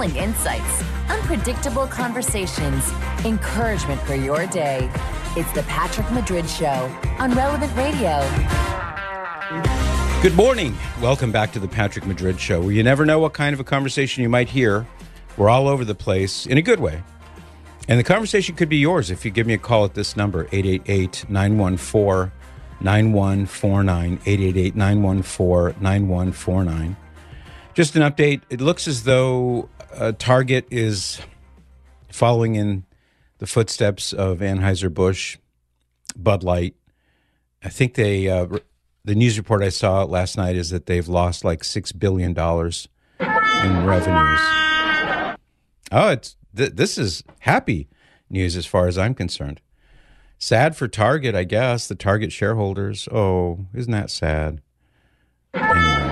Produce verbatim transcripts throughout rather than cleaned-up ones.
compelling insights, unpredictable conversations, encouragement for your day. It's the Patrick Madrid Show on Relevant Radio. Good morning. Welcome back to the Patrick Madrid Show, where you never know what kind of a conversation you might hear. We're all over the place in a good way. And the conversation could be yours if you give me a call at this number, eight eight eight, nine one four, nine one four nine, eight eight eight, nine one four, nine one four nine. Just an update. It looks as though uh, Target is following in the footsteps of Anheuser-Busch, Bud Light. I think they, uh, the news report I saw last night is that they've lost like six billion dollars in revenues. Oh, it's th- this is happy news as far as I'm concerned. Sad for Target, I guess, the Target shareholders. Oh, isn't that sad? Anyway.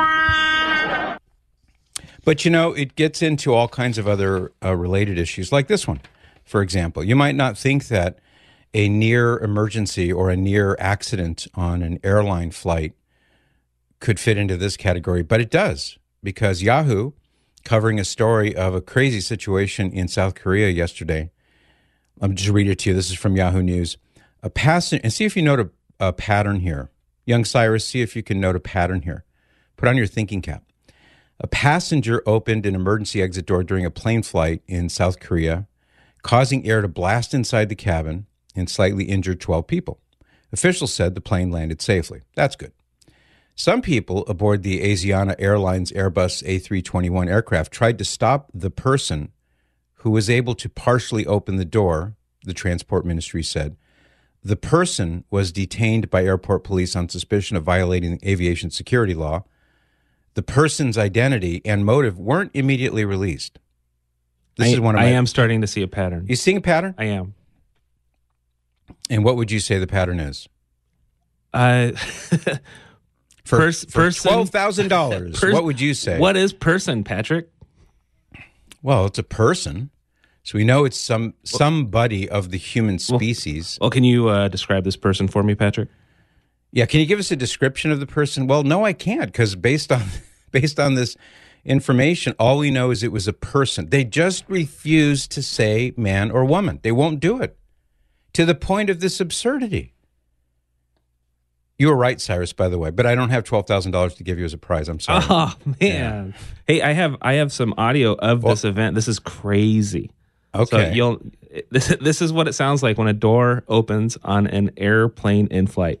But, you know, it gets into all kinds of other uh, related issues, like this one, for example. You might not think that a near emergency or a near accident on an airline flight could fit into this category, but it does, because Yahoo, covering a story of a crazy situation in South Korea yesterday. I'm just read it to you. This is from Yahoo News. A passenger, and see if you note a, a pattern here. Young Cyrus, see if you can note a pattern here. Put on your thinking cap. A passenger opened an emergency exit door during a plane flight in South Korea, causing air to blast inside the cabin and slightly injured twelve people. Officials said the plane landed safely. That's good. Some people aboard the Asiana Airlines Airbus A three twenty-one aircraft tried to stop the person who was able to partially open the door, the transport ministry said. The person was detained by airport police on suspicion of violating aviation security law. The person's identity and motive weren't immediately released. This I, is one of I my, am starting to see a pattern. You seeing a pattern? I am. And what would you say the pattern is? Uh, for pers- for person, twelve thousand dollars, pers- what would you say? What is person, Patrick? Well, it's a person. So we know it's some somebody of the human species. Well, well can you uh, describe this person for me, Patrick? Yeah, can you give us a description of the person? Well, no, I can't, because based on based on this information, all we know is it was a person. They just refuse to say man or woman. They won't do it, to the point of this absurdity. You were right, Cyrus, by the way, but I don't have twelve thousand dollars to give you as a prize. I'm sorry. Oh, man. Yeah. Hey, I have I have some audio of well, this event. This is crazy. Okay. So you'll this, this is what it sounds like when a door opens on an airplane in flight.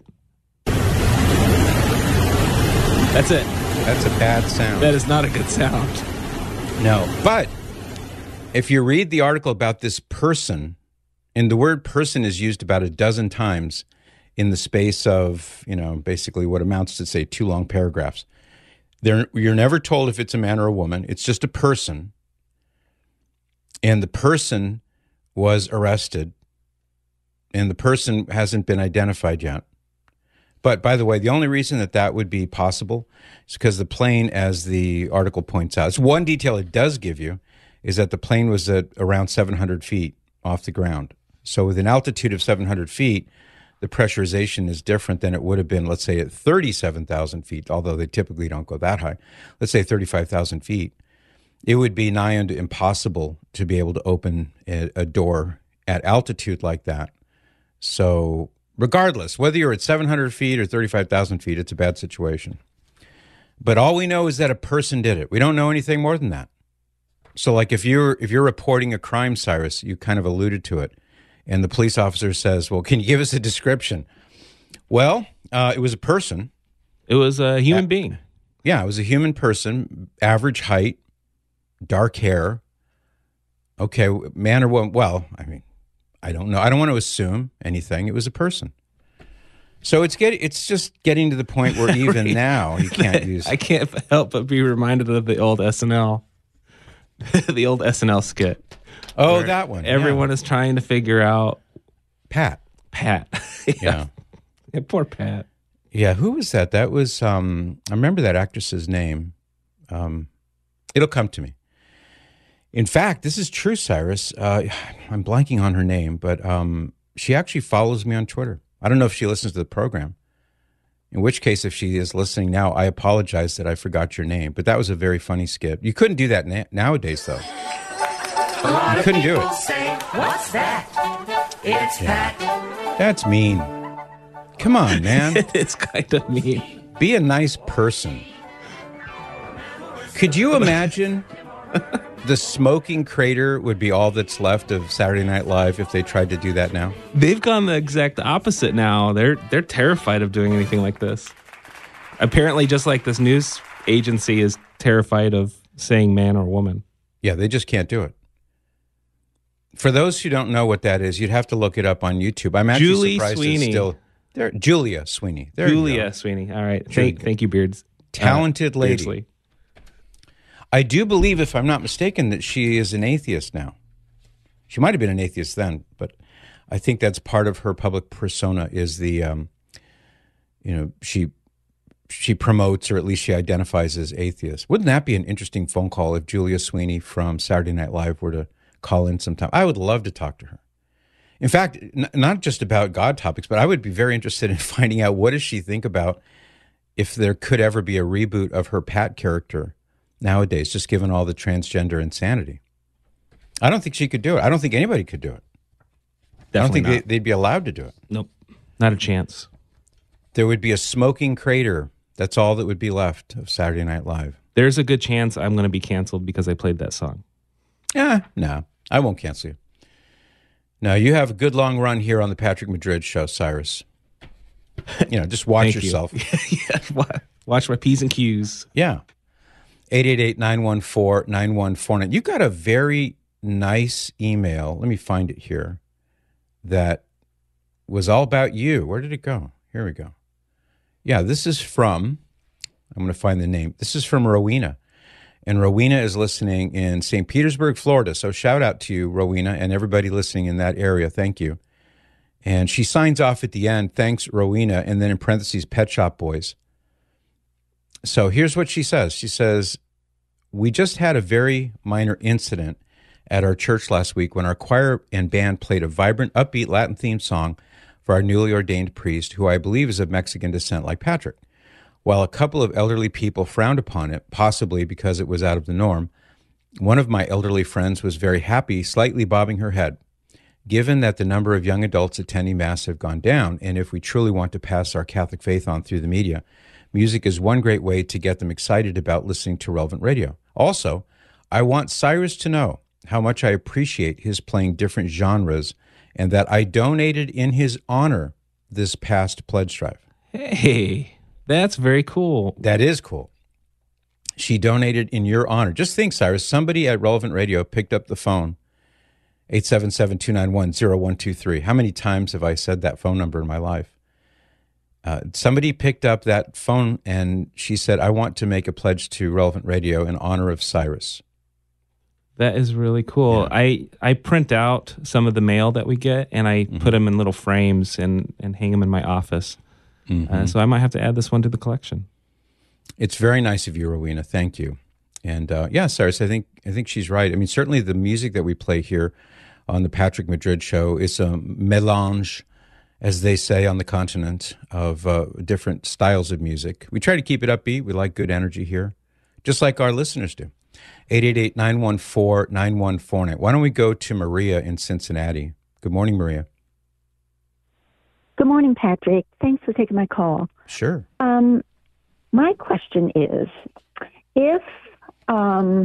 That's it. That's a bad sound. That is not a good sound. No. But if you read the article about this person, and the word person is used about a dozen times in the space of, you know, basically what amounts to, say, two long paragraphs. They're, you're never told if it's a man or a woman. It's just a person. And the person was arrested. And the person hasn't been identified yet. But, by the way, the only reason that that would be possible is because the plane, as the article points out, it's one detail it does give you, is that the plane was at around seven hundred feet off the ground. So with an altitude of seven hundred feet, the pressurization is different than it would have been, let's say, at thirty-seven thousand feet, although they typically don't go that high. Let's say thirty-five thousand feet. It would be nigh unto impossible to be able to open a, a door at altitude like that. So regardless, whether you're at seven hundred feet or thirty-five thousand feet, it's a bad situation. But all we know is that a person did it. We don't know anything more than that. So like if you're if you're reporting a crime, Cyrus, you kind of alluded to it, and the police officer says, well, can you give us a description? Well, uh, it was a person. It was a human uh, being. Yeah, it was a human person, average height, dark hair. Okay, man or woman. Well, I mean, I don't know. I don't want to assume anything. It was a person. So it's get, it's just getting to the point where even now you can't use... I can't help but be reminded of the old S N L, the old S N L skit. Oh, that one. Everyone yeah. is trying to figure out... Pat. Pat. yeah. yeah. yeah. Poor Pat. Yeah, who was that? That was... Um, I remember that actress's name. Um, it'll come to me. In fact, this is true, Cyrus. Uh, I'm blanking on her name, but um, she actually follows me on Twitter. I don't know if she listens to the program. In which case, if she is listening now, I apologize that I forgot your name. But that was a very funny skit. You couldn't do that na- nowadays, though. You couldn't do it. Say, what's that? It's Yeah. Pat. That's mean. Come on, man. It's kind of mean. Be a nice person. Could you imagine the smoking crater would be all that's left of Saturday Night Live if they tried to do that now? They've gone the exact opposite now. They're they're terrified of doing anything like this. Apparently, just like this news agency is terrified of saying man or woman. Yeah, they just can't do it. For those who don't know what that is, you'd have to look it up on YouTube. I'm actually Julie surprised Sweeney. it's still there. Julia Sweeney. There you Julia go. Sweeney. All right. Julia. Thank, thank you, Beards. Talented Uh, lady. Beardsley. I do believe, if I'm not mistaken, that she is an atheist now. She might have been an atheist then, but I think that's part of her public persona is the, um, you know, she she promotes, or at least she identifies as atheist. Wouldn't that be an interesting phone call if Julia Sweeney from Saturday Night Live were to call in sometime? I would love to talk to her. In fact, n- not just about God topics, but I would be very interested in finding out what does she think about if there could ever be a reboot of her Pat character nowadays, just given all the transgender insanity. I don't think she could do it. I don't think anybody could do it. Definitely I don't think not. they, they'd be allowed to do it. Nope. Not a chance. There would be a smoking crater. That's all that would be left of Saturday Night Live. There's a good chance I'm going to be canceled because I played that song. Yeah, no, I won't cancel you. No, you have a good long run here on the Patrick Madrid Show, Cyrus. You know, just watch Thank you. yourself. Yeah, wa- watch my P's and Q's. Yeah. eight eight eight, nine one four, nine one four nine. You got a very nice email. Let me find it here. That was all about you. Where did it go? Here we go. Yeah, this is from, I'm going to find the name. This is from Rowena. And Rowena is listening in Saint Petersburg, Florida. So shout out to you, Rowena, and everybody listening in that area. Thank you. And she signs off at the end, thanks, Rowena, and then in parentheses, Pet Shop Boys. So here's what she says. She says, we just had a very minor incident at our church last week when our choir and band played a vibrant, upbeat Latin-themed song for our newly ordained priest, who I believe is of Mexican descent like Patrick. While a couple of elderly people frowned upon it, possibly because it was out of the norm, one of my elderly friends was very happy, slightly bobbing her head. Given that the number of young adults attending Mass have gone down, and if we truly want to pass our Catholic faith on through the media, music is one great way to get them excited about listening to relevant radio. Also, I want Cyrus to know how much I appreciate his playing different genres and that I donated in his honor this past pledge drive. Hey, that's very cool. That is cool. She donated in your honor. Just think, Cyrus, somebody at Relevant Radio picked up the phone, eight seven seven, two nine one, zero one two three. How many times have I said that phone number in my life? Uh, somebody picked up that phone and she said, I want to make a pledge to Relevant Radio in honor of Cyrus. That is really cool. Yeah. I, I print out some of the mail that we get, and I Mm-hmm. put them in little frames and, and hang them in my office. Mm-hmm. Uh, so I might have to add this one to the collection. It's very nice of you, Rowena. Thank you. And uh, yeah, Cyrus, I think I think she's right. I mean, certainly the music that we play here on the Patrick Madrid Show is a melange, as they say on the continent, of uh, different styles of music. We try to keep it upbeat. We like good energy here, just like our listeners do. eight eight eight, nine one four, nine one four nine. Why don't we go to Maria in Cincinnati? Good morning, Maria. Good morning, Patrick. Thanks for taking my call. Sure. Um, my question is, if um,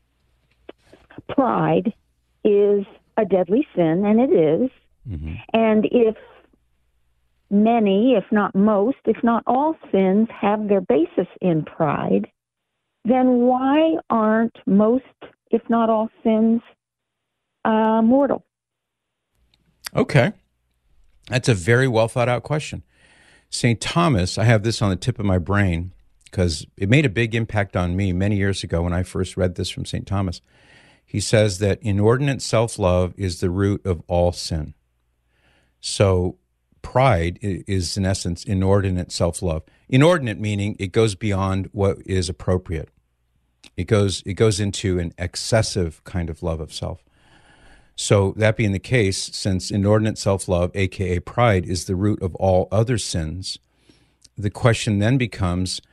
pride is a deadly sin, and it is, Mm-hmm. and if many, if not most, if not all sins have their basis in pride, then why aren't most, if not all sins, uh, mortal? Okay. That's a very well thought out question. Saint Thomas, I have this on the tip of my brain because it made a big impact on me many years ago when I first read this from Saint Thomas. He says that inordinate self-love is the root of all sin. So pride i- is, in essence, inordinate self-love. Inordinate meaning it goes beyond what is appropriate. It goes it goes into an excessive kind of love of self. So that being the case, since inordinate self-love, aka pride, is the root of all other sins, the question then becomes,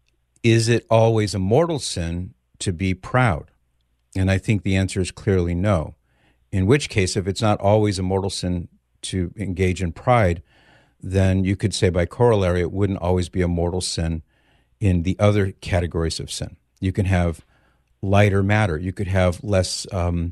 is it always a mortal sin to be proud? And I think the answer is clearly no. In which case, if it's not always a mortal sin to engage in pride, then you could say by corollary, it wouldn't always be a mortal sin in the other categories of sin. You can have lighter matter. You could have less um,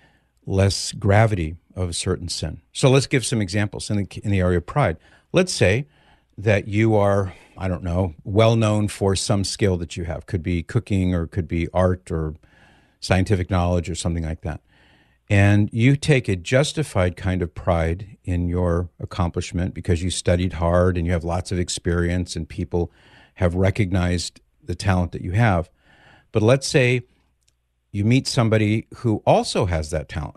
less gravity of a certain sin. So let's give some examples in the, in the area of pride. Let's say that you are, I don't know, well known for some skill that you have. Could be cooking, or could be art, or scientific knowledge, or something like that. And you take a justified kind of pride in your accomplishment because you studied hard and you have lots of experience and people have recognized the talent that you have. But let's say you meet somebody who also has that talent,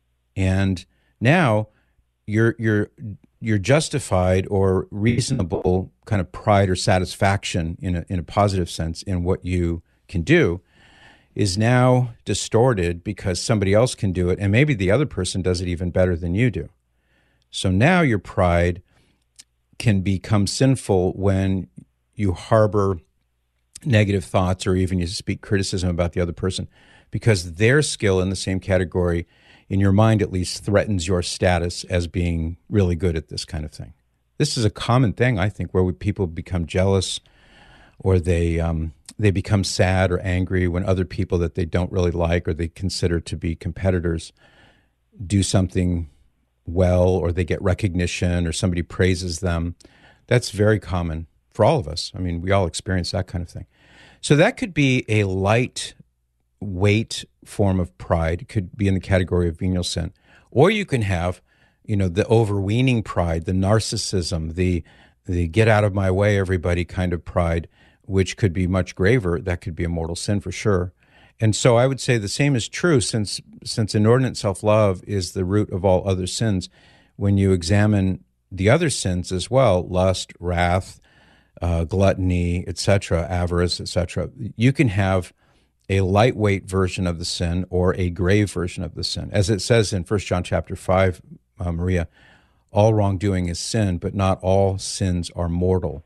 and now you're you're you're justified or reasonable kind of pride or satisfaction in a in a positive sense in what you can do is now distorted because somebody else can do it, and maybe the other person does it even better than you do. So now your pride can become sinful when you harbor negative thoughts or even you speak criticism about the other person because their skill in the same category, in your mind at least, threatens your status as being really good at this kind of thing. This is a common thing, I think, where we, people become jealous or they um, they become sad or angry when other people that they don't really like or they consider to be competitors do something well, or they get recognition or somebody praises them. That's very common for all of us. I mean, we all experience that kind of thing. So that could be a light weight form of pride. It could be in the category of venial sin. Or you can have, you know, the overweening pride, the narcissism, the the get out of my way, everybody kind of pride, which could be much graver. That could be a mortal sin for sure. And so I would say the same is true since since inordinate self-love is the root of all other sins. When you examine the other sins as well, lust, wrath, uh, gluttony, et cetera, avarice, et cetera, you can have a lightweight version of the sin or a grave version of the sin. As it says in First John chapter five, uh, Maria, all wrongdoing is sin, but not all sins are mortal.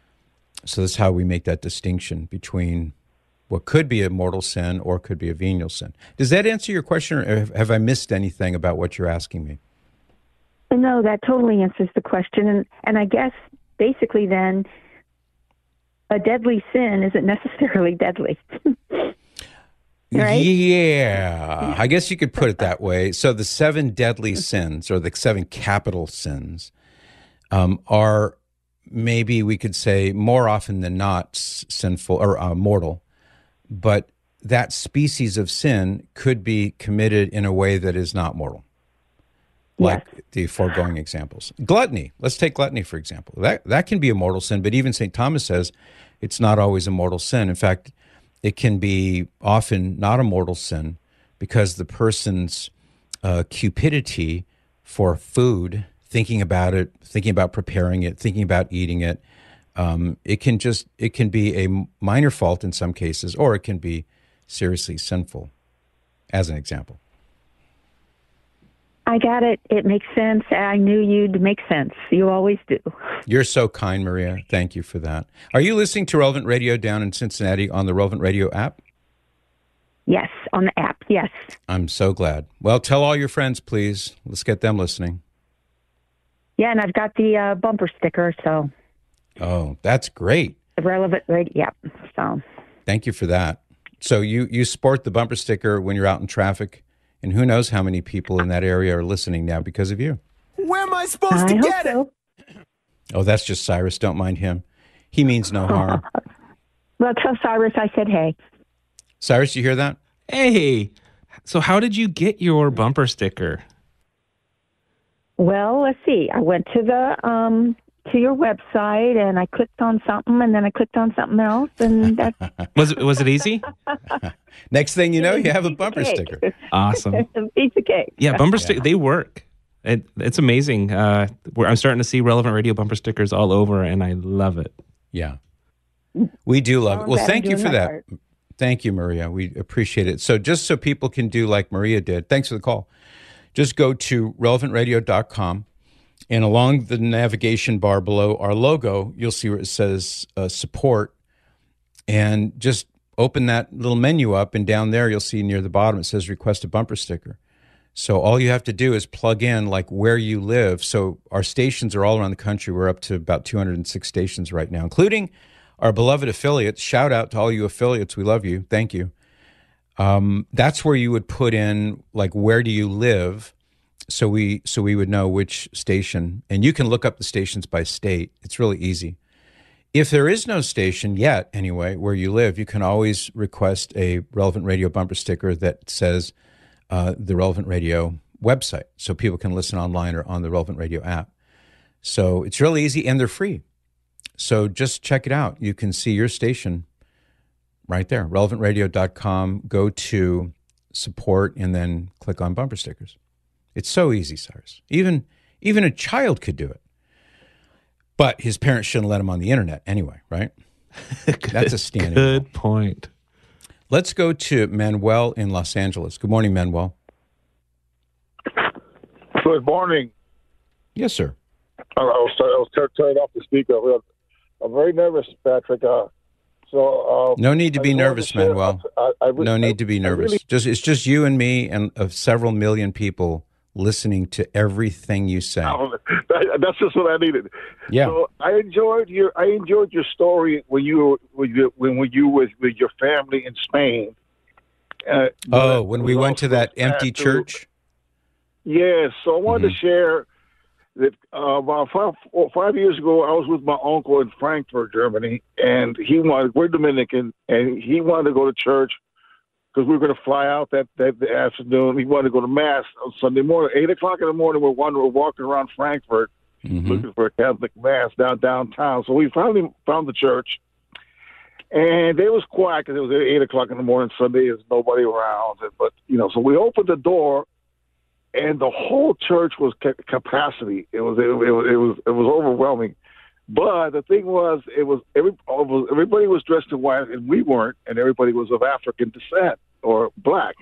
So that's how we make that distinction between what could be a mortal sin or could be a venial sin. Does that answer your question, or have I missed anything about what you're asking me? No, that totally answers the question. And, and I guess basically then, a deadly sin isn't necessarily deadly. Right? Yeah, I guess you could put it that way. So the seven deadly sins, or the seven capital sins, um, are maybe we could say more often than not sinful or uh, mortal, but that species of sin could be committed in a way that is not mortal, like yes. the foregoing examples. Gluttony, let's take gluttony for example. That that can be a mortal sin, but even Saint Thomas says it's not always a mortal sin. In fact, it can be often not a mortal sin because the person's uh, cupidity for food, thinking about it, thinking about preparing it, thinking about eating it, um, it can just it can be a minor fault in some cases, or it can be seriously sinful, as an example. I got it. It makes sense. I knew you'd make sense. You always do. You're so kind, Maria. Thank you for that. Are you listening to Relevant Radio down in Cincinnati on the Relevant Radio app? Yes, on the app, yes. I'm so glad. Well, tell all your friends, please. Let's get them listening. Yeah, and I've got the uh, bumper sticker, so. Oh, that's great. The Relevant Radio, yeah. So. Thank you for that. So you, you sport the bumper sticker when you're out in traffic, and who knows how many people in that area are listening now because of you. Where am I supposed I to hope get so. it? Oh, that's just Cyrus. Don't mind him. He means no harm. Well, tell Cyrus I said hey. Cyrus, you hear that? Hey, so how did you get your bumper sticker? Well, let's see. I went to the um, to your website and I clicked on something and then I clicked on something else, and that's Was it was it easy? Next thing you know, you have a bumper sticker. Awesome. a piece of cake. Yeah, bumper stick. They work. It, it's amazing. Uh, we're, I'm starting to see Relevant Radio bumper stickers all over, and I love it. Yeah, we do love it. Well, Well, thank you for that. part. Thank you, Maria. We appreciate it. So just so people can do like Maria did, thanks for the call. Just go to relevant radio dot com And along the navigation bar below our logo, you'll see where it says uh, support. And just open that little menu up, and down there you'll see near the bottom it says request a bumper sticker. So all you have to do is plug in like where you live. So our stations are all around the country. We're up to about two hundred six stations right now, including our beloved affiliates. Shout out to all you affiliates. We love you. Thank you. Um, that's where you would put in like where do you live, so we so we would know which station. And you can look up the stations by state. It's really easy. If there is no station yet, anyway, where you live, you can always request a Relevant Radio bumper sticker that says uh, the Relevant Radio website, so people can listen online or on the Relevant Radio app. So it's really easy, and they're free. So just check it out. You can see your station right there, relevant radio dot com. Go to support and then click on bumper stickers. It's so easy, Cyrus. Even even a child could do it. But his parents shouldn't let him on the internet anyway, right? That's a standing Good rule. point. Let's go to Manuel in Los Angeles. Good morning, Manuel. Good morning. Yes, sir. I was, I was turned off the speaker. I'm very nervous, Patrick. Uh, so uh, No need to be I wanted nervous, to share- Manuel. I, I, I, No need to be I nervous. really- Just it's just you and me and of several million people listening to everything you say. that, that's just what I needed. Yeah. So I enjoyed your I enjoyed your story when you were when you when, when you was with your family in Spain. Uh, Oh, but when it we was went to also that sad empty too. church? Yes, so I wanted Mhm. to share that uh, about five, four, five years ago, I was with my uncle in Frankfurt, Germany, and he wanted, we're Dominican, and he wanted to go to church because we were going to fly out that, that the afternoon. He wanted to go to Mass on Sunday morning. eight o'clock in the morning, we're, wandering, we're walking around Frankfurt Mhm. looking for a Catholic Mass down downtown. So we finally found the church. And it was quiet because it was at eight o'clock in the morning Sunday. There's nobody around. But, you know, so we opened the door, and the whole church was ca- capacity. It was, it, it was, it was, it was overwhelming. But the thing was, it was, every, everybody was dressed in white, and we weren't, and everybody was of African descent or black.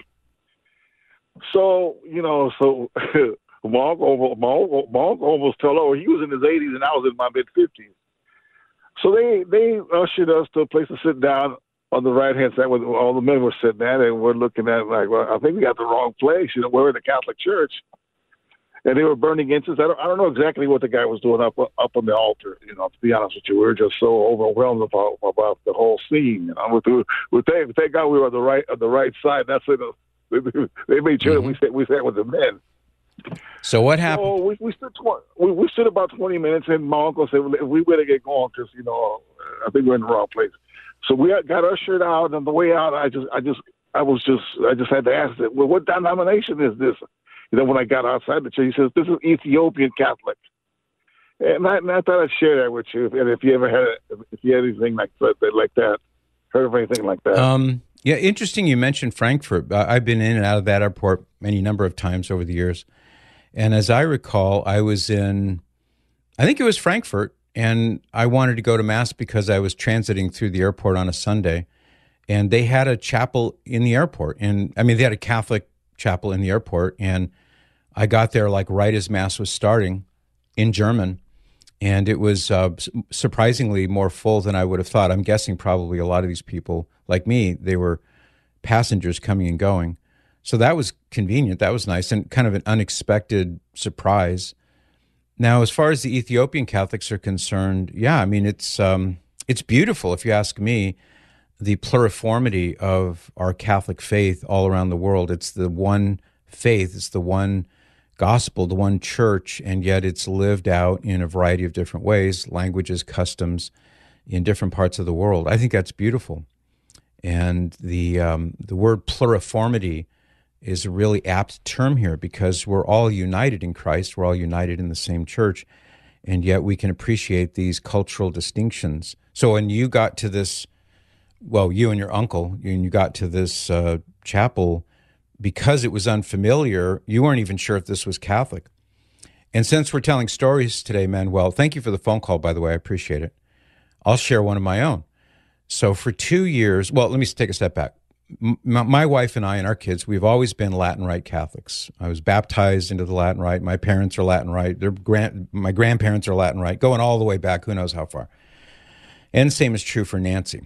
So, you know, so my uncle, my uncle, my uncle almost fell over. He was in his eighties, and I was in my mid-fifties. So they, they ushered us to a place to sit down on the right-hand side where all the men were sitting at, and we're looking at it like, well, I think we got the wrong place. You know, we're in the Catholic Church. And they were burning incense. I don't, I don't know exactly what the guy was doing up up on the altar. You know, to be honest with you, we were just so overwhelmed about about the whole scene. You know, with the, with thank, thank God we were on the right on the right side. That's it. They made sure Mhm. that we sat we sat with the men. So what happened? So we, we stood tw- we, we stood about twenty minutes, and my uncle said, well, "We better get going because you know I think we're in the wrong place." So we got ushered out, and on the way out, I just I just I was just I just had to ask them, "Well, what denomination is this?" You know, when I got outside the church, he says, "This is Ethiopian Catholic." And I, and I thought I'd share that with you, and if you ever had if you had anything like that, like that, heard of anything like that. Um, yeah, interesting you mentioned Frankfurt. I- I've been in and out of that airport any number of times over the years. And as I recall, I was in, I think it was Frankfurt, and I wanted to go to Mass because I was transiting through the airport on a Sunday. And they had a chapel in the airport. And I mean, they had a Catholic chapel in the airport. And I got there like right as Mass was starting in German. And it was uh, surprisingly more full than I would have thought. I'm guessing probably a lot of these people, like me, they were passengers coming and going. So that was convenient. That was nice and kind of an unexpected surprise. Now, as far as the Ethiopian Catholics are concerned, yeah, I mean, it's um, it's beautiful, if you ask me, the pluriformity of our Catholic faith all around the world. It's the one faith, it's the one gospel, the one church, and yet it's lived out in a variety of different ways, languages, customs, in different parts of the world. I think that's beautiful. And the um, the word pluriformity is a really apt term here because we're all united in Christ. We're all united in the same church, and yet we can appreciate these cultural distinctions. So when you got to this, well, you and your uncle, and you got to this uh, chapel, because it was unfamiliar, you weren't even sure if this was Catholic. And since we're telling stories today, Manuel, thank you for the phone call, by the way. I appreciate it. I'll share one of my own. So for two years, well, let me take a step back. m- my wife and I and our kids, we've always been Latin Rite Catholics. I was baptized into the Latin Rite. My parents are Latin Rite. Their grand, my grandparents are Latin Rite, going all the way back, who knows how far. And the same is true for Nancy.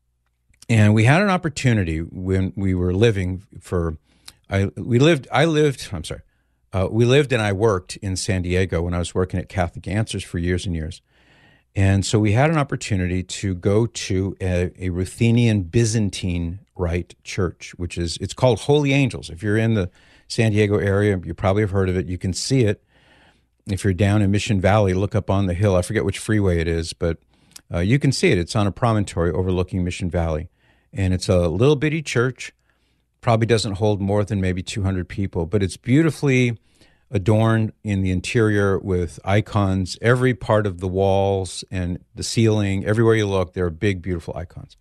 And we had an opportunity when we were living for, I we lived, I lived, I'm sorry, uh, we lived and I worked in San Diego when I was working at Catholic Answers for years and years. And so we had an opportunity to go to a, a Ruthenian Byzantine Rite church, which is, it's called Holy Angels. If you're in the San Diego area, you probably have heard of it. You can see it. If you're down in Mission Valley, look up on the hill. I forget which freeway it is, but uh, you can see it. It's on a promontory overlooking Mission Valley. And it's a little bitty church, probably doesn't hold more than maybe two hundred people, but it's beautifully adorned in the interior with icons. Every part of the walls and the ceiling, everywhere you look, there are big, beautiful icons.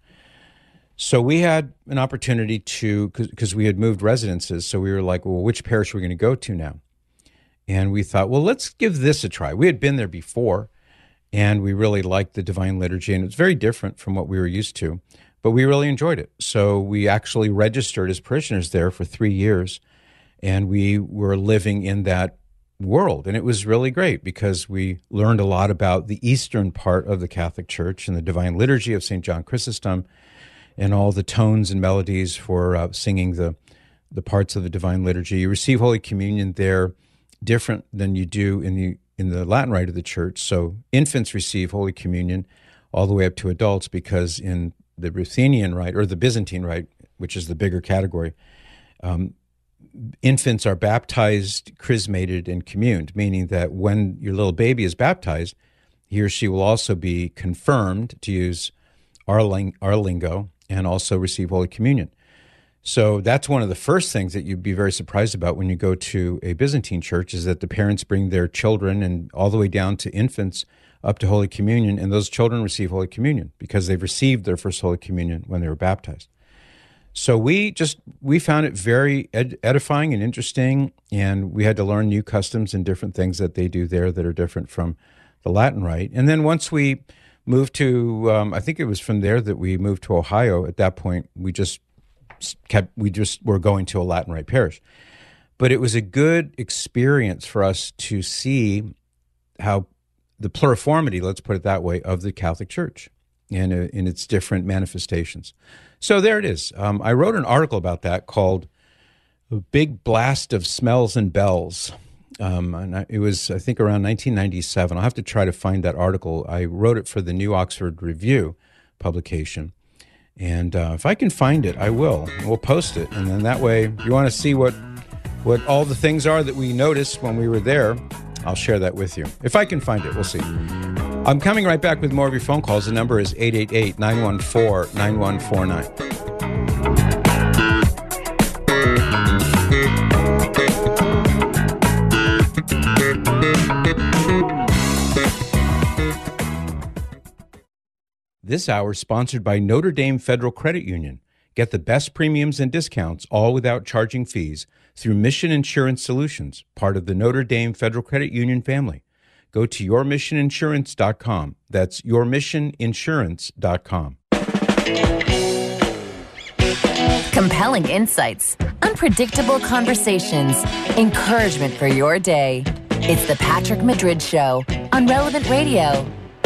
So we had an opportunity to, because we had moved residences, so we were like, well, which parish are we going to go to now? And we thought, well, let's give this a try. We had been there before, and we really liked the Divine Liturgy, and it was very different from what we were used to. But we really enjoyed it. So we actually registered as parishioners there for three years, and we were living in that world. And it was really great because we learned a lot about the eastern part of the Catholic Church and the Divine Liturgy of Saint John Chrysostom and all the tones and melodies for uh, singing the, the parts of the Divine Liturgy. You receive Holy Communion there different than you do in the in the Latin Rite of the Church. So infants receive Holy Communion all the way up to adults, because in the Ruthenian Rite, or the Byzantine Rite, which is the bigger category, um, infants are baptized, chrismated, and communed, meaning that when your little baby is baptized, he or she will also be confirmed, to use our, ling- our lingo, and also receive Holy Communion. So that's one of the first things that you'd be very surprised about when you go to a Byzantine church, is that the parents bring their children, and all the way down to infants, up to Holy Communion, and those children receive Holy Communion because they've received their first Holy Communion when they were baptized. So we just, we found it very ed- edifying and interesting, and we had to learn new customs and different things that they do there that are different from the Latin Rite. And then once we moved to, um, I think it was from there that we moved to Ohio. At that point, we just kept, we just were going to a Latin Rite parish. But it was a good experience for us to see how the pluriformity, let's put it that way, of the Catholic Church and in, in its different manifestations. So there it is. Um, I wrote an article about that called "A Big Blast of Smells and Bells." Um, and I, it was, I think, around nineteen ninety-seven. I'll have to try to find that article. I wrote it for the New Oxford Review publication. And uh, if I can find it, I will. We'll post it. And then that way, if you want to see what, what all the things are that we noticed when we were there, I'll share that with you. If I can find it, we'll see. I'm coming right back with more of your phone calls. The number is eight eight eight, nine one four, nine one four nine. This hour is sponsored by Notre Dame Federal Credit Union. Get the best premiums and discounts, all without charging fees, through Mission Insurance Solutions, part of the Notre Dame Federal Credit Union family. Go to your mission insurance dot com. That's your mission insurance dot com. Compelling insights, unpredictable conversations, encouragement for your day. It's the Patrick Madrid Show on Relevant Radio.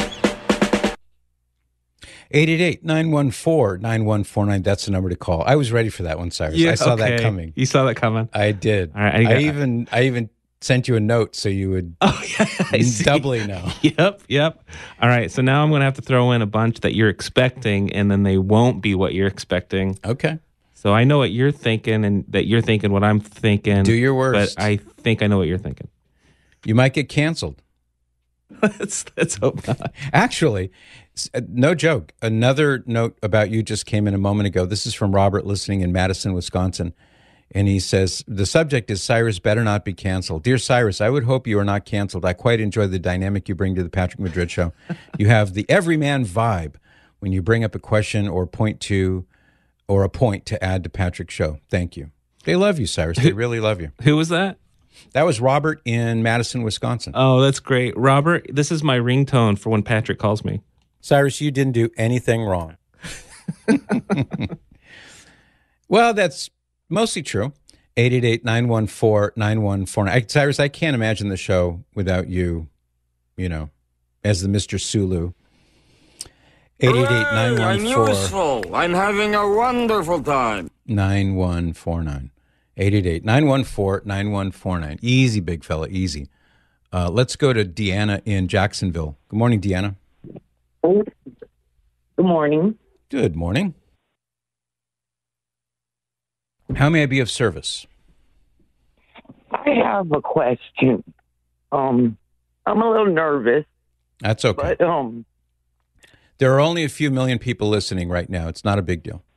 eight eight eight, nine one four, nine one four nine. That's the number to call. I was ready for that one, Cyrus. Yeah, I saw okay. that coming. You saw that coming? I did. All right, I I, got- even I even sent you a note so you would Oh, yeah. I see. doubly know. Yep, yep. All right, so now I'm going to have to throw in a bunch that you're expecting, and then they won't be what you're expecting. Okay. So I know what you're thinking, and that you're thinking what I'm thinking. Do your worst. But I think I know what you're thinking. You might get canceled. let's, let's hope not. Actually, s- uh, no joke. Another note about you just came in a moment ago. This is from Robert listening in Madison, Wisconsin. And he says, the subject is Cyrus better not be canceled. Dear Cyrus, I would hope you are not canceled. I quite enjoy the dynamic you bring to the Patrick Madrid Show. You have the everyman vibe when you bring up a question or point to, or a point to add to Patrick's show. Thank you. They love you, Cyrus. They really love you. Who was that? That was Robert in Madison, Wisconsin. Oh, that's great. Robert, this is my ringtone for when Patrick calls me. Cyrus, you didn't do anything wrong. Well, that's mostly true. eight eight eight, nine one four, nine one four nine. Cyrus, I can't imagine the show without you, you know, as the Mister Sulu. eight eight eight, nine one four, I'm useful. I'm having a wonderful time. nine one four nine. eight eight eight, nine one four, nine one four nine. Easy, big fella, easy. Uh, let's go to Deanna in Jacksonville. Good morning, Deanna. Good morning. Good morning. How may I be of service? I have a question. Um, I'm a little nervous, That's okay. but um, There are only a few million people listening right now. It's not a big deal.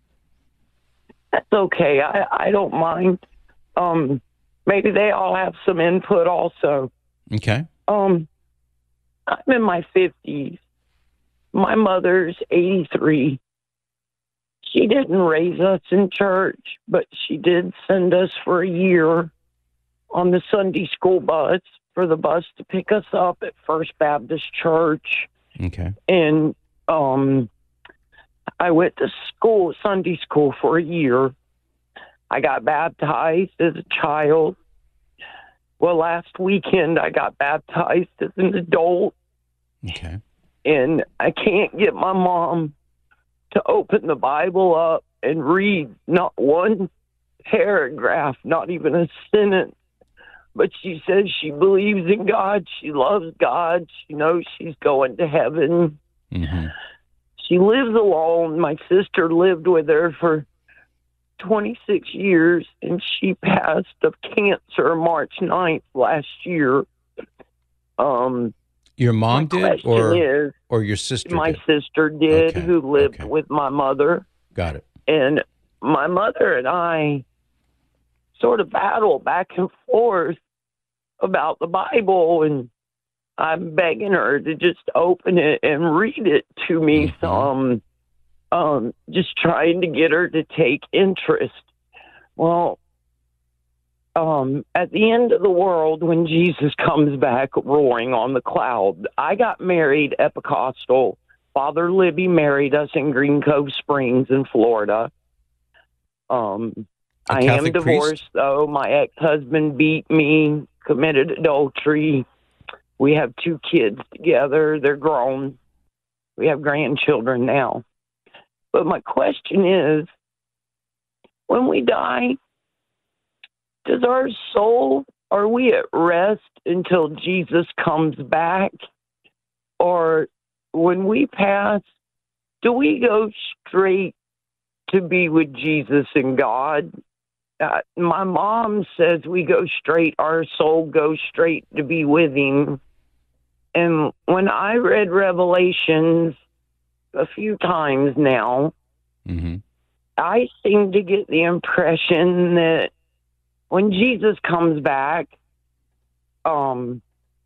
that's okay. I, I don't mind. Um, maybe they all have some input also. Okay. Um, I'm in my fifties. My mother's eighty-three. She didn't raise us in church, but she did send us for a year on the Sunday school bus for the bus to pick us up at First Baptist Church. Okay. And um, I went to school, Sunday school, for a year. I got baptized as a child. Well, last weekend I got baptized as an adult. Okay. And I can't get my mom to open the Bible up and read not one paragraph, not even a sentence. But she says she believes in God. She loves God. She knows she's going to heaven. Mm-hmm. She lives alone. My sister lived with her for twenty-six years, and she passed of cancer March ninth last year. Um, Your mom my did, question or is, or your sister my did? sister did, Okay, who lived okay. with my mother. Got it. And my mother and I sort of battle back and forth about the Bible, and I'm begging her to just open it and read it to me. Mm-hmm. Some, um, just trying to get her to take interest. Well, um, at the end of the world, when Jesus comes back roaring on the cloud, I got married Epicostal. Father Libby married us in Green Cove Springs in Florida. Um, A I am Catholic divorced, priest? though. My ex-husband beat me, committed adultery. We have two kids together. They're grown. We have grandchildren now. But my question is, when we die, does our soul, are we at rest until Jesus comes back? Or when we pass, do we go straight to be with Jesus and God? Uh, my mom says we go straight, our soul goes straight to be with him. And when I read Revelations a few times now, Mm-hmm. I seem to get the impression that when Jesus comes back, um,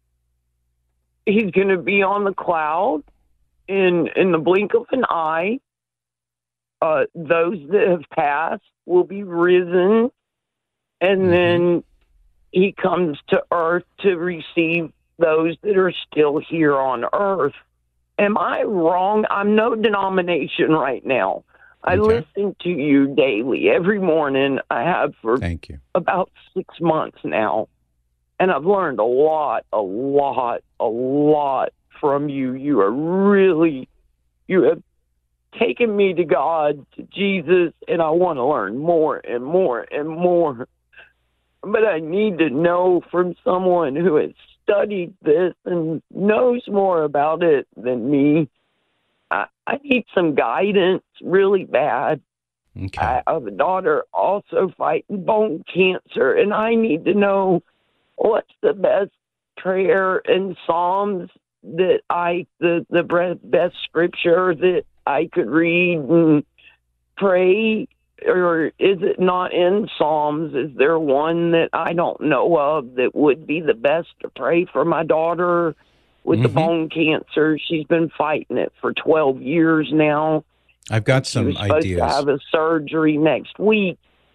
he's going to be on the cloud in in the blink of an eye. Uh, those that have passed will be risen, and Mm-hmm. then he comes to earth to receive those that are still here on earth. Am I wrong? I'm no denomination right now. I Okay. listen to you daily, every morning. I have for Thank you. about six months now. And I've learned a lot, a lot, a lot from you. You are really, you have taken me to God, to Jesus, and I want to learn more and more and more. But I need to know from someone who has studied this and knows more about it than me. I, I need some guidance really bad. Okay. I have a daughter also fighting bone cancer, and I need to know what's the best prayer and Psalms that I, the, the bre- best scripture that I could read and pray, or is it not in Psalms? Is there one that I don't know of that would be the best to pray for my daughter with Mhm. the bone cancer? She's been fighting it for twelve years now. I've got She some was supposed ideas. to have a surgery next week,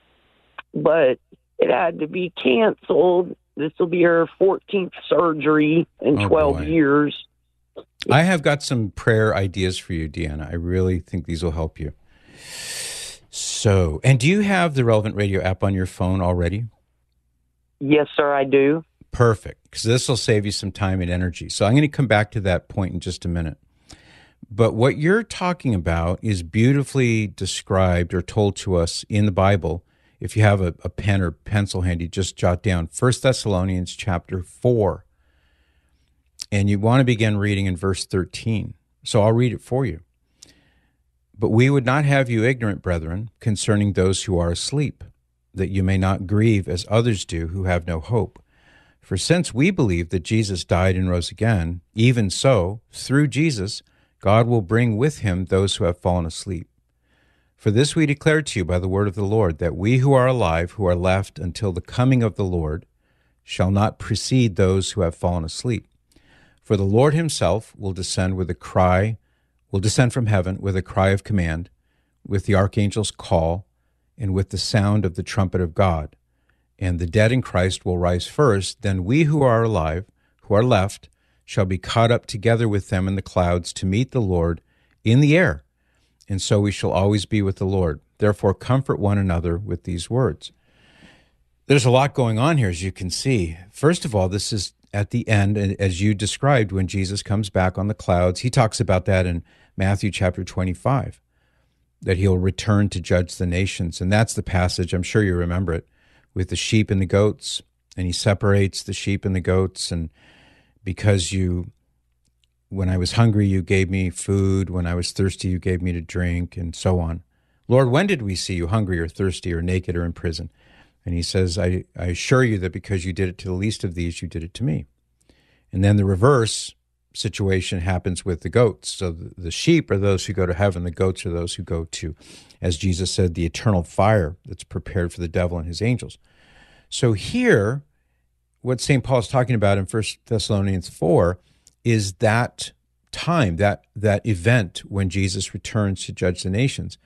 but it had to be canceled. This will be her fourteenth surgery in Oh, twelve boy. years. I have got some prayer ideas for you, Deanna. I really think these will help you. So So, and do you have the Relevant Radio app on your phone already? Yes, sir, I do. Perfect, because this will save you some time and energy. So I'm going to come back to that point in just a minute. But what you're talking about is beautifully described or told to us in the Bible. If you have a, a pen or pencil handy, just jot down First Thessalonians chapter four. And you want to begin reading in verse thirteen. So I'll read it for you. But we would not have you ignorant, brethren, concerning those who are asleep, that you may not grieve as others do who have no hope. For since we believe that Jesus died and rose again, even so, through Jesus, God will bring with him those who have fallen asleep. For this we declare to you by the word of the Lord, that we who are alive, who are left until the coming of the Lord, shall not precede those who have fallen asleep. For the Lord himself will descend with a cry, will descend from heaven with a cry of command, with the archangel's call, and with the sound of the trumpet of God. And the dead in Christ will rise first, then we who are alive, who are left, shall be caught up together with them in the clouds to meet the Lord in the air. And so we shall always be with the Lord. Therefore, comfort one another with these words. There's a lot going on here, as you can see. First of all, this is at the end, and as you described, when Jesus comes back on the clouds. He talks about that in Matthew chapter twenty-five, that he'll return to judge the nations. And that's the passage, I'm sure you remember it, with the sheep and the goats. And he separates the sheep and the goats, and because you, when I was hungry, you gave me food. When I was thirsty, you gave me to drink, and so on. Lord, when did we see you hungry or thirsty or naked or in prison? And he says, I, I assure you that because you did it to the least of these, you did it to me. And then the reverse situation happens with the goats. So the, the sheep are those who go to heaven. The goats are those who go to, as Jesus said, the eternal fire that's prepared for the devil and his angels. So here, what Saint Paul is talking about in First Thessalonians four is that time, that that event when Jesus returns to judge the nations.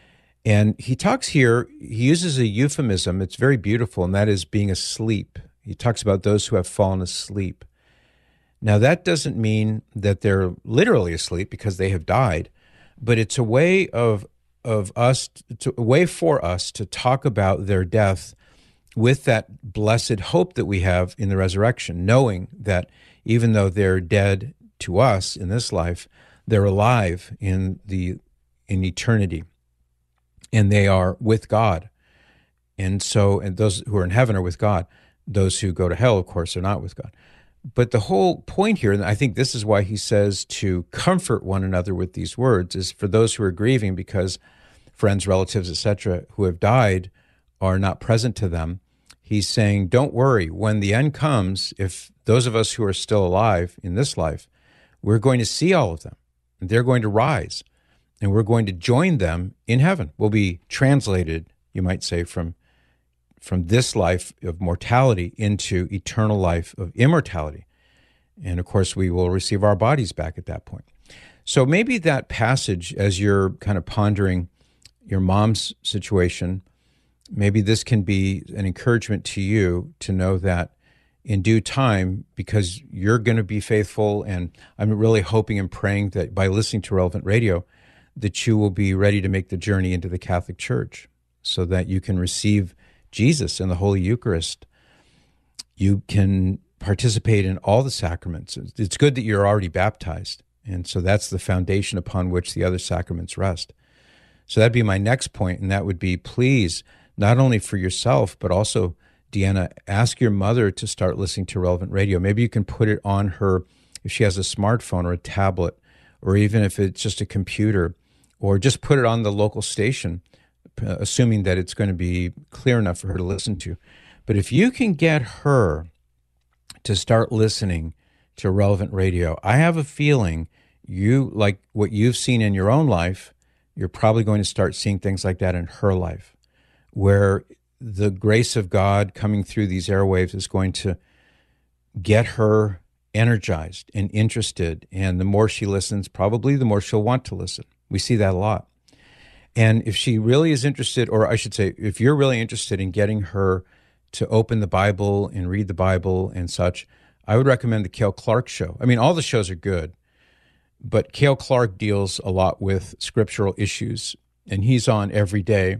And he talks here, he uses a euphemism, it's very beautiful, and that is being asleep. He talks about those who have fallen asleep. Now, that doesn't mean that they're literally asleep because they have died, but it's a way of of us, to, a way for us to talk about their death with that blessed hope that we have in the resurrection, knowing that even though they're dead to us in this life, they're alive in the in eternity, and they are with God. And so, and those who are in heaven are with God. Those who go to hell, of course, are not with God. But the whole point here, and I think this is why he says to comfort one another with these words, is for those who are grieving because friends, relatives, et cetera, who have died are not present to them. He's saying, don't worry. When the end comes, if those of us who are still alive in this life, we're going to see all of them. And they're going to rise. And we're going to join them in heaven. We'll be translated, you might say, from, from this life of mortality into eternal life of immortality. And of course, we will receive our bodies back at that point. So maybe that passage, as you're kind of pondering your mom's situation, maybe this can be an encouragement to you to know that in due time, because you're going to be faithful, and I'm really hoping and praying that by listening to Relevant Radio, that you will be ready to make the journey into the Catholic Church so that you can receive Jesus in the Holy Eucharist. You can participate in all the sacraments. It's good that you're already baptized, and so that's the foundation upon which the other sacraments rest. So that'd be my next point, and that would be, please, not only for yourself, but also, Deanna, ask your mother to start listening to Relevant Radio. Maybe you can put it on her, if she has a smartphone or a tablet, or even if it's just a computer, or just put it on the local station, assuming that it's going to be clear enough for her to listen to. But if you can get her to start listening to Relevant Radio, I have a feeling you, like what you've seen in your own life, you're probably going to start seeing things like that in her life, where the grace of God coming through these airwaves is going to get her energized and interested. And the more she listens, probably the more she'll want to listen. We see that a lot. And if she really is interested, or I should say, if you're really interested in getting her to open the Bible and read the Bible and such, I would recommend the Cale Clark Show. I mean, all the shows are good, but Cale Clark deals a lot with scriptural issues, and he's on every day.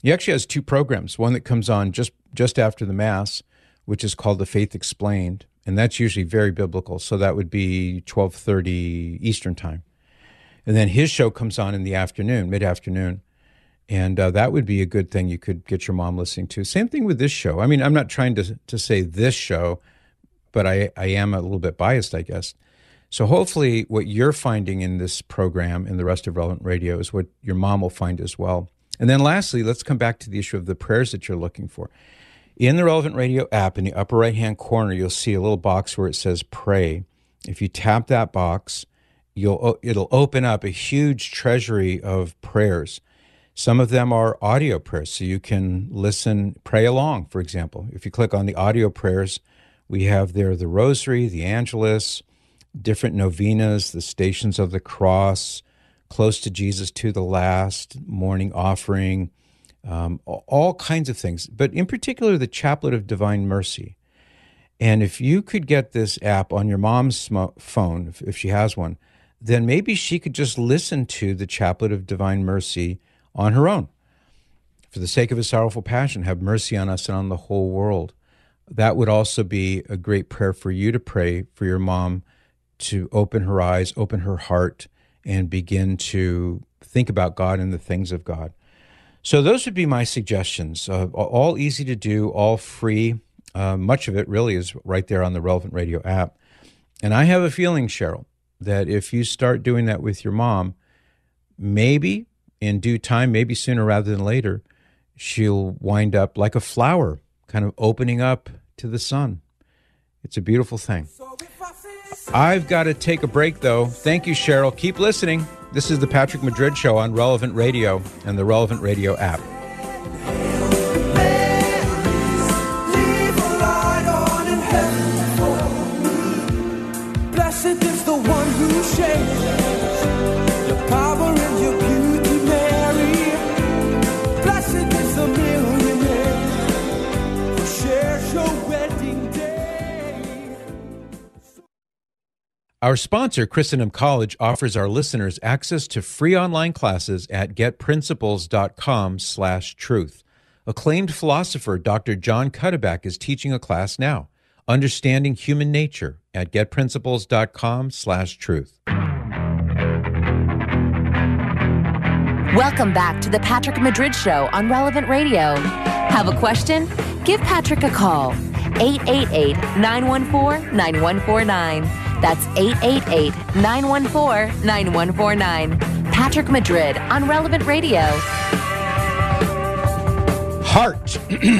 He actually has two programs, one that comes on just, just after the Mass, which is called The Faith Explained, and that's usually very biblical, so that would be twelve thirty Eastern Time. And then his show comes on in the afternoon, mid-afternoon, and uh, that would be a good thing you could get your mom listening to. Same thing with this show. I mean, I'm not trying to to say this show, but I, I am a little bit biased, I guess. So hopefully what you're finding in this program and the rest of Relevant Radio is what your mom will find as well. And then lastly, let's come back to the issue of the prayers that you're looking for. In the Relevant Radio app, in the upper right-hand corner, you'll see a little box where it says pray. If you tap that box, you'll it'll open up a huge treasury of prayers. Some of them are audio prayers, so you can listen, pray along, for example. If you click on the audio prayers, we have there the Rosary, the Angelus, different novenas, the Stations of the Cross, Close to Jesus to the Last, Morning Offering, um, all kinds of things. But in particular, the Chaplet of Divine Mercy. And if you could get this app on your mom's phone, if, if she has one, then maybe she could just listen to the Chaplet of Divine Mercy on her own. For the sake of his sorrowful passion, have mercy on us and on the whole world. That would also be a great prayer for you to pray for your mom to open her eyes, open her heart, and begin to think about God and the things of God. So those would be my suggestions. Uh, all easy to do, all free. Uh, much of it really is right there on the Relevant Radio app. And I have a feeling, Cheryl, that if you start doing that with your mom, maybe in due time, maybe sooner rather than later, she'll wind up like a flower, kind of opening up to the sun. It's a beautiful thing. I've got to take a break, though. Thank you, Cheryl. Keep listening. This is the Patrick Madrid Show on Relevant Radio and the Relevant Radio app. Blessed is the one who shares your power and your beauty, Mary. Blessed is the millionaire who shares your wedding day. Our sponsor, Christendom College, offers our listeners access to free online classes at getprinciples.com slash truth. Acclaimed philosopher Doctor John Cuddeback is teaching a class now, Understanding Human Nature, at getprinciples.com slash truth. Welcome back to the Patrick Madrid Show on Relevant Radio. Have a question? Give Patrick a call. eight eight eight, nine one four, nine one four nine. That's eight eight eight, nine one four, nine one four nine. Patrick Madrid on Relevant Radio. Heart.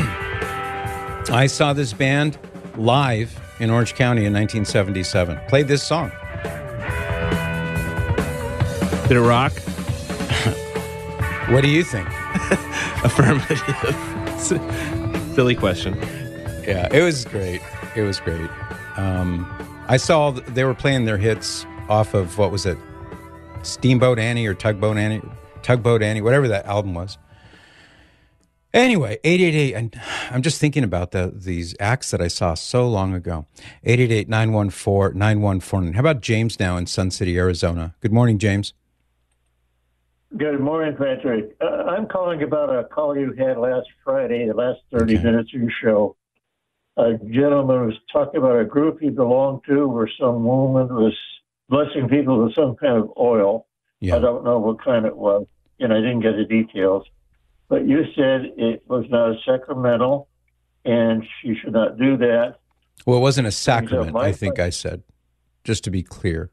I saw this band live in Orange County in nineteen seventy-seven. Played this song. Did it rock? What do you think? Affirmative. Silly question. Yeah, it was great. It was great. Um, I saw they were playing their hits off of, what was it? Steamboat Annie or Tugboat Annie? Tugboat Annie, whatever that album was. Anyway, eight eight eight, and I'm just thinking about the, these acts that I saw so long ago. eight eight eight, nine one four, nine one four nine. How about James now in Sun City, Arizona? Good morning, James. Good morning, Patrick. Uh, I'm calling about a call you had last Friday, the last thirty Okay. minutes of your show. A gentleman was talking about a group he belonged to where some woman was blessing people with some kind of oil. Yeah. I don't know what kind it was, and I didn't get the details. But you said it was not a sacramental, and she should not do that. Well, it wasn't a sacrament, my I think I said, just to be clear.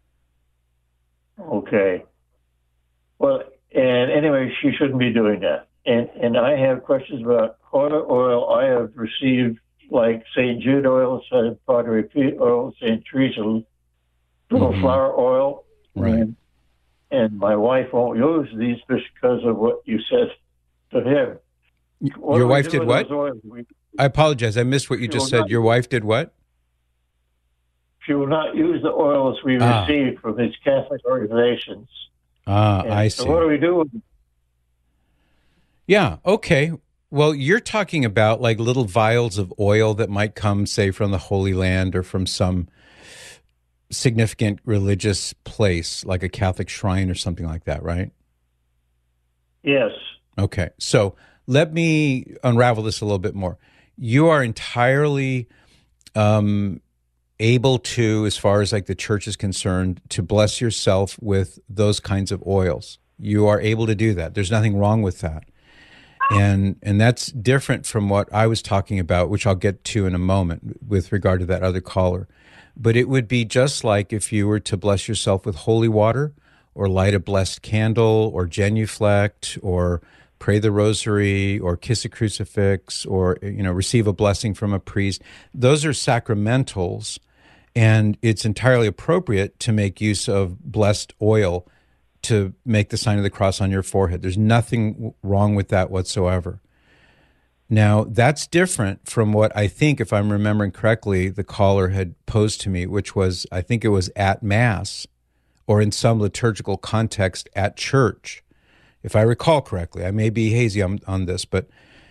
Okay. Well, and anyway, she shouldn't be doing that. And and I have questions about oil. oil. I have received like Saint Jude oil, Saint Padre Pio oil, Saint Teresa little Mhm. flower oil. Right. And, and my wife won't use these because of what you said to him. What do Your we wife do did with what? those oils? We, I apologize. I missed what you She just will said. not- Your wife did what? she will not use the oils we Ah. receive from these Catholic organizations. Ah, And I so see. what do we do with them? Yeah, okay. Well, you're talking about like little vials of oil that might come, say, from the Holy Land or from some significant religious place, like a Catholic shrine or something like that, right? Yes. Okay. So let me unravel this a little bit more. You are entirely um, able to, as far as like the church is concerned, to bless yourself with those kinds of oils. You are able to do that. There's nothing wrong with that. And and that's different from what I was talking about, which I'll get to in a moment with regard to that other caller. But it would be just like if you were to bless yourself with holy water or light a blessed candle or genuflect or pray the rosary or kiss a crucifix or, you know, receive a blessing from a priest. Those are sacramentals, and it's entirely appropriate to make use of blessed oil to make the sign of the cross on your forehead. There's nothing wrong with that whatsoever. Now, that's different from what I think, if I'm remembering correctly, the caller had posed to me, which was, I think it was at Mass or in some liturgical context at church. If I recall correctly, I may be hazy on, on this, but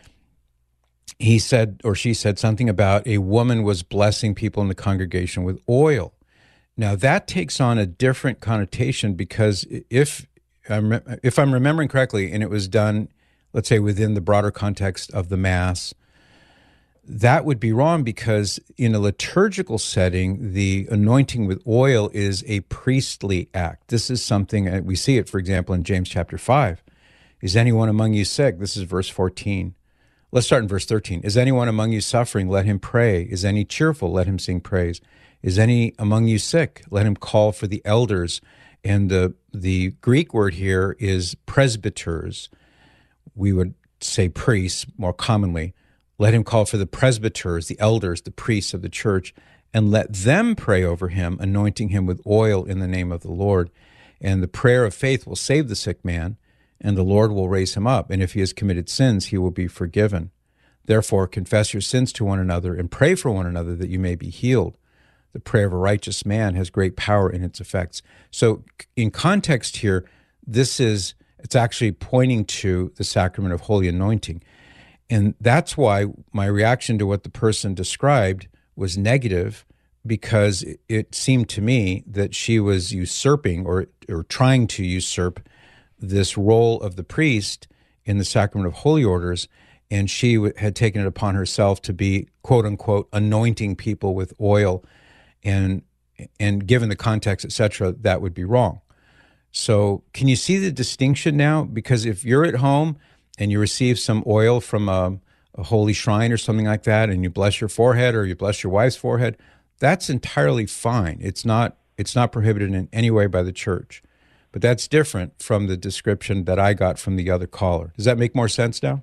he said, or she said something about a woman was blessing people in the congregation with oil. Now, that takes on a different connotation because if I'm, if I'm remembering correctly, and it was done, let's say, within the broader context of the Mass, that would be wrong because in a liturgical setting, the anointing with oil is a priestly act. This is something, we see it, for example, in James chapter five. Is anyone among you sick? This is verse fourteen. Let's start in verse thirteen. Is anyone among you suffering? Let him pray. Is any cheerful? Let him sing praise. Is any among you sick? Let him call for the elders. And the the Greek word here is presbyters. We would say priests more commonly. Let him call for the presbyters, the elders, the priests of the church, and let them pray over him, anointing him with oil in the name of the Lord. And the prayer of faith will save the sick man, and the Lord will raise him up. And if he has committed sins, he will be forgiven. Therefore, confess your sins to one another and pray for one another that you may be healed. The prayer of a righteous man has great power in its effects. So in context here, this is, it's actually pointing to the sacrament of holy anointing. And that's why my reaction to what the person described was negative, because it seemed to me that she was usurping or, or trying to usurp this role of the priest in the sacrament of holy orders, and she had taken it upon herself to be, quote unquote, anointing people with oil. And and given the context, et cetera, that would be wrong. So can you see the distinction now? Because if you're at home and you receive some oil from a, a holy shrine or something like that, and you bless your forehead or you bless your wife's forehead, that's entirely fine. It's not it's not prohibited in any way by the church. But that's different from the description that I got from the other caller. Does that make more sense now?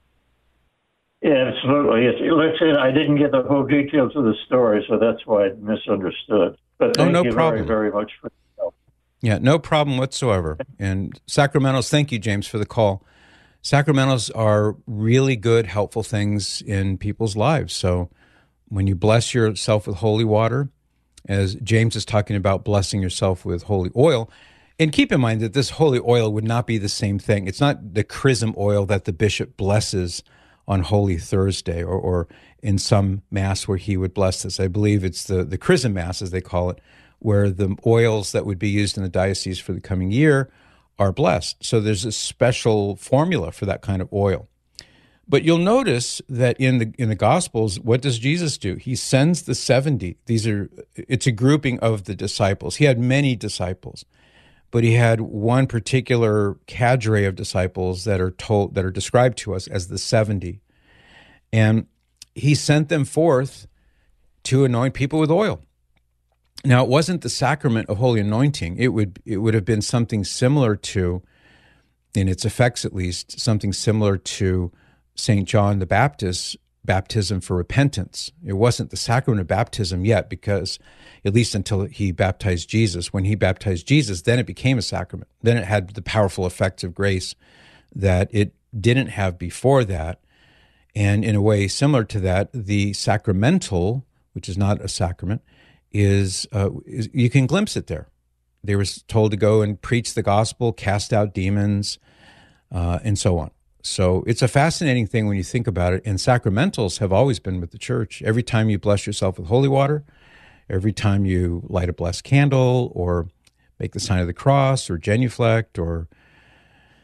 Yeah, absolutely. Yes. Listen, I didn't get the whole details of the story, so that's why I misunderstood. But thank oh, no you problem. very, very much for the help. Yeah, no problem whatsoever. And sacramentals, thank you, James, for the call. Sacramentals are really good, helpful things in people's lives. So when you bless yourself with holy water, as James is talking about blessing yourself with holy oil, and keep in mind that this holy oil would not be the same thing. It's not the chrism oil that the bishop blesses on Holy Thursday or, or in some Mass where he would bless this. I believe it's the, the chrism Mass, as they call it, where the oils that would be used in the diocese for the coming year are blessed. So there's a special formula for that kind of oil. But you'll notice that in the in the Gospels, what does Jesus do? He sends the seventy. These are it's a grouping of the disciples. He had many disciples, but he had one particular cadre of disciples that are told that are described to us as the seventy. And he sent them forth to anoint people with oil. Now, it wasn't the sacrament of holy anointing. It would it would have been something similar to, in its effects at least, something similar to Saint John the Baptist's baptism for repentance. It wasn't the sacrament of baptism yet, because at least until he baptized Jesus. When he baptized Jesus, then it became a sacrament. Then it had the powerful effects of grace that it didn't have before that. And in a way similar to that, the sacramental, which is not a sacrament, is, uh, is you can glimpse it there. They were told to go and preach the gospel, cast out demons, uh, and so on. So it's a fascinating thing when you think about it. And sacramentals have always been with the church. Every time you bless yourself with holy water, every time you light a blessed candle or make the sign of the cross or genuflect or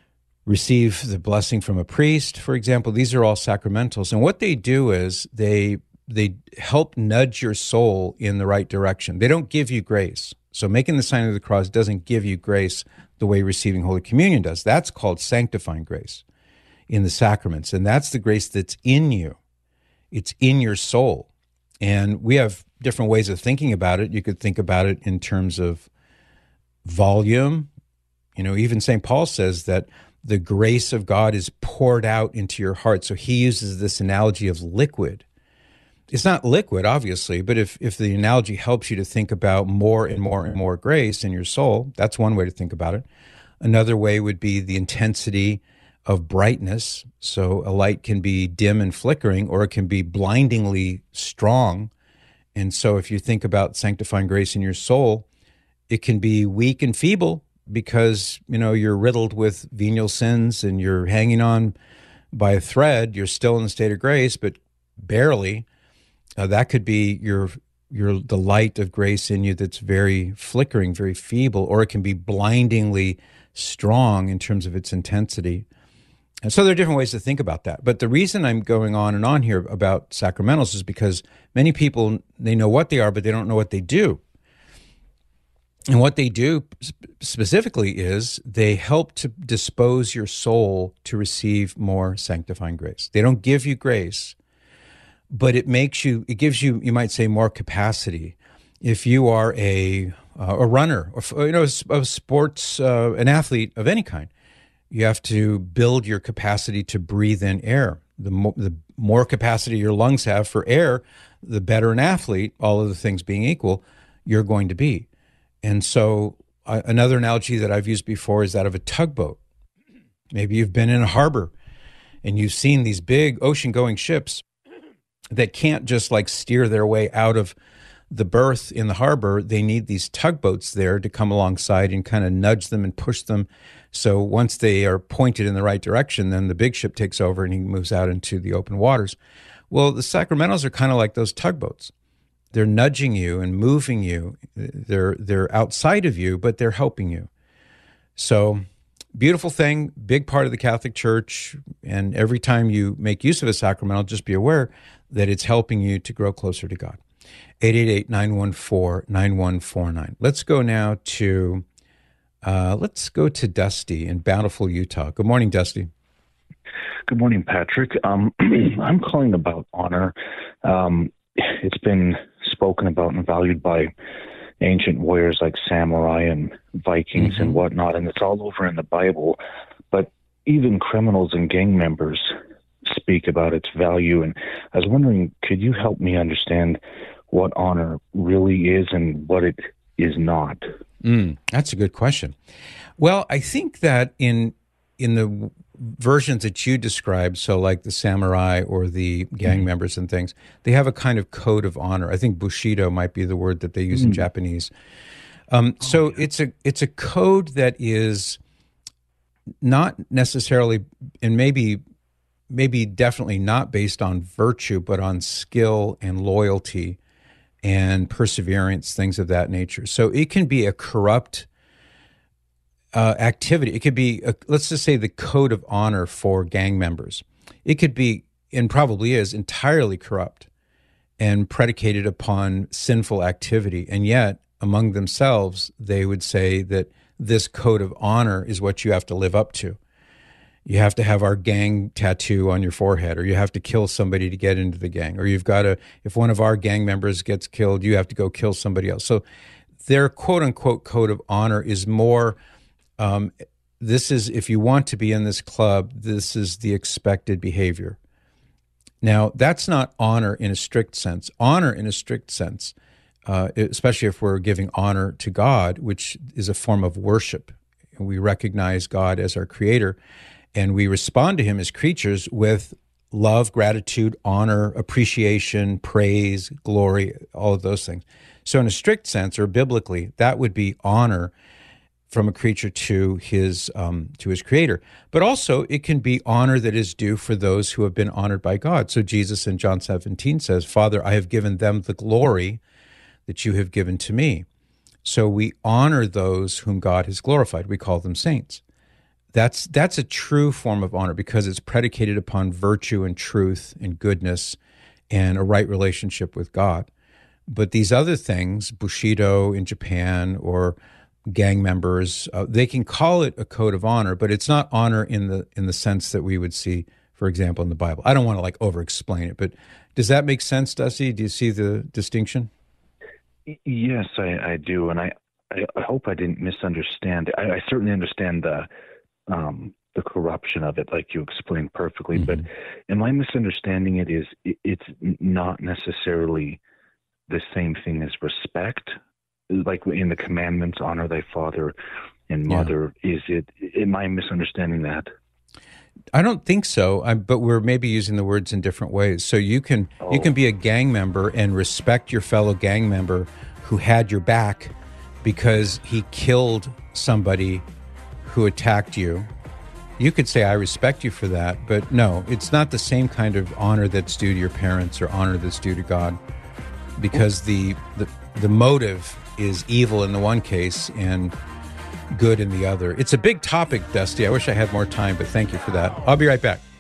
receive the blessing from a priest, for example. These are all sacramentals. And what they do is they they help nudge your soul in the right direction. They don't give you grace. So making the sign of the cross doesn't give you grace the way receiving Holy Communion does. That's called sanctifying grace in the sacraments. And that's the grace that's in you. It's in your soul. And we have different ways of thinking about it. You could think about it in terms of volume. You know, even Saint Paul says that the grace of God is poured out into your heart. So he uses this analogy of liquid. It's not liquid, obviously, but if, if the analogy helps you to think about more and more and more grace in your soul, that's one way to think about it. Another way would be the intensity of brightness. So a light can be dim and flickering, or it can be blindingly strong. And so if you think about sanctifying grace in your soul, it can be weak and feeble, because, you know, you're riddled with venial sins and you're hanging on by a thread. You're still in the state of grace, but barely. Uh, that could be your your the light of grace in you that's very flickering, very feeble, or it can be blindingly strong in terms of its intensity. And so there are different ways to think about that. But the reason I'm going on and on here about sacramentals is because many people, they know what they are, but they don't know what they do. And what they do specifically is they help to dispose your soul to receive more sanctifying grace. They don't give you grace, but it makes you, it gives you, you might say, more capacity. If you are a uh, a runner, or, you know, a sports, uh, an athlete of any kind, you have to build your capacity to breathe in air. The more, the more capacity your lungs have for air, the better an athlete, all of the things being equal, you're going to be. And so uh, another analogy that I've used before is that of a tugboat. Maybe you've been in a harbor and you've seen these big ocean-going ships that can't just like steer their way out of the berth in the harbor. They need these tugboats there to come alongside and kind of nudge them and push them. So once they are pointed in the right direction, then the big ship takes over and he moves out into the open waters. Well, the sacramentals are kind of like those tugboats. They're nudging you and moving you. They're they're outside of you, but they're helping you. So, beautiful thing, big part of the Catholic Church. And every time you make use of a sacramental, just be aware that it's helping you to grow closer to God. eight eight eight, nine one four, nine one four nine. Let's go now to uh, let's go to Dusty in Bountiful, Utah. Good morning, Dusty. Good morning, Patrick. Um, I'm calling about honor. Um, it's been spoken about and valued by ancient warriors like samurai and Vikings mm-hmm. and whatnot, and it's all over in the Bible. But even criminals and gang members speak about its value. And I was wondering, could you help me understand what honor really is and what it is not? Mm, that's a good question. Well, I think that in in the versions that you described, so like the samurai or the gang mm-hmm. members and things, they have a kind of code of honor. I think Bushido might be the word that they use mm-hmm. in Japanese. Um, oh, so yeah. it's a it's a code that is not necessarily, and maybe maybe definitely not based on virtue, but on skill and loyalty and perseverance, things of that nature. So it can be a corrupt Uh, activity. It could be, a, let's just say, the code of honor for gang members. It could be, and probably is, entirely corrupt and predicated upon sinful activity. And yet, among themselves, they would say that this code of honor is what you have to live up to. You have to have our gang tattoo on your forehead, or you have to kill somebody to get into the gang, or you've got to, if one of our gang members gets killed, you have to go kill somebody else. So their quote-unquote code of honor is more Um, this is, if you want to be in this club, this is the expected behavior. Now, that's not honor in a strict sense. Honor in a strict sense, uh, especially if we're giving honor to God, which is a form of worship. We recognize God as our creator, and we respond to him as creatures with love, gratitude, honor, appreciation, praise, glory, all of those things. So in a strict sense, or biblically, that would be honor from a creature to his um, to his creator. But also it can be honor that is due for those who have been honored by God. So Jesus in John seventeen says, Father, I have given them the glory that you have given to me. So we honor those whom God has glorified. We call them saints. That's that's a true form of honor because it's predicated upon virtue and truth and goodness and a right relationship with God. But these other things, Bushido in Japan or gang members, uh, they can call it a code of honor, but it's not honor in the in the sense that we would see, for example, in the Bible. I don't want to like over-explain it, but does that make sense, Dusty? Do you see the distinction? Yes, I, I do, and I, I, I hope I didn't misunderstand. I, I certainly understand the um, the corruption of it, like you explained perfectly. Mm-hmm. But am I misunderstanding it? Is it, it's not necessarily the same thing as respect? Like in the commandments, honor thy father and mother. Yeah. Is it? Am I misunderstanding that? I don't think so, I, but we're maybe using the words in different ways. So you can oh. you can be a gang member and respect your fellow gang member who had your back because he killed somebody who attacked you. You could say, I respect you for that, but no, it's not the same kind of honor that's due to your parents or honor that's due to God, because the the, the motive is evil in the one case and good in the other. It's a big topic, Dusty. I wish I had more time, but thank you for that. I'll be right back.